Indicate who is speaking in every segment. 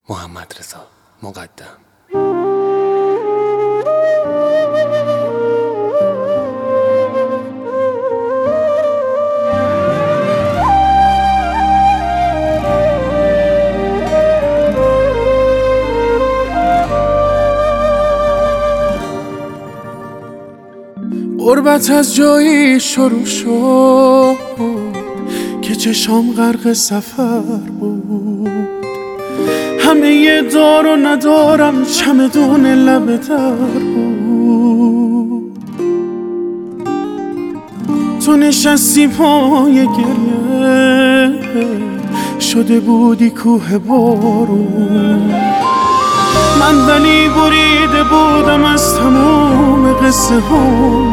Speaker 1: محمدرضا مقدم.
Speaker 2: غربت از جایی شروع شد که چشام غرق سفر بود. همه دار و ندارم چمدون لب در بود. تو نشستی پای گریه، شده بودی کوه بارون. من ولی بریده بودم از تمام قصه ها.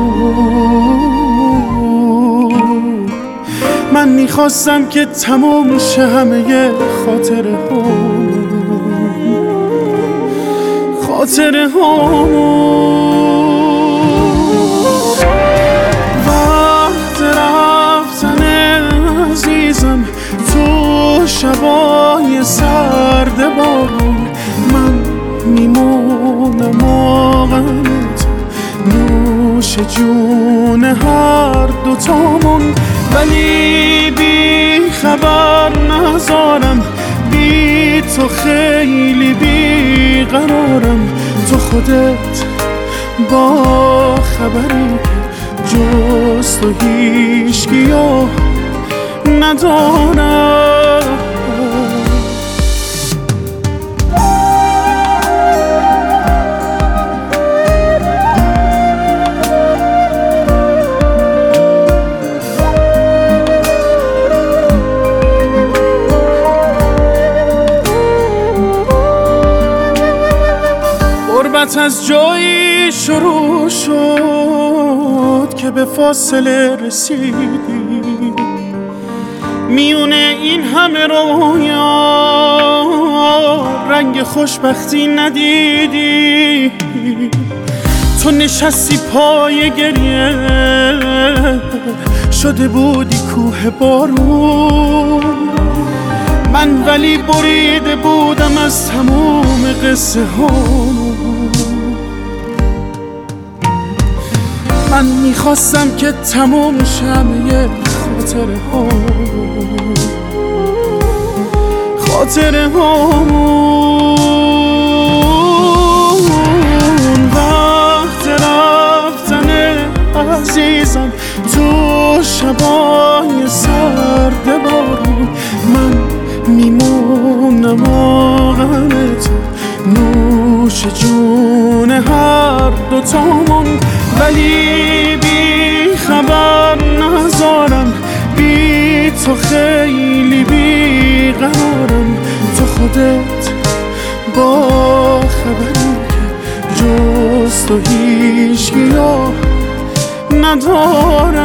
Speaker 2: من میخواستم که تمام شه همه خاطره ها. وقت رفتن عزیزم تو شبای سرد بارون. من میمونم آغم تو، نوش جون هر دوتامون. ولی بی خبر نذارم، بی تو خیلی بی قرارم. تو خودت با خبری که جز تو هیچکیو ندارم. غربت از جایی شروع شد که به فاصله رسیدی. میونه این همه رویا رنگ خوشبختی ندیدی. تو نشستی پای گریه، شده بودی کوه بارون. من ولی بریده بودم از تموم قصه ها. من میخواستم که تموم شمه خاطره هامون. وقت رفتن عزیزم تو شبای سرد بارون. من میمونم آغم تو، نوش جون هر دوتامون. ولی بی خبر نذارم، بی تو خیلی بی قرارم. تو خودت با خبری که جز تو هیچکیو ندارم.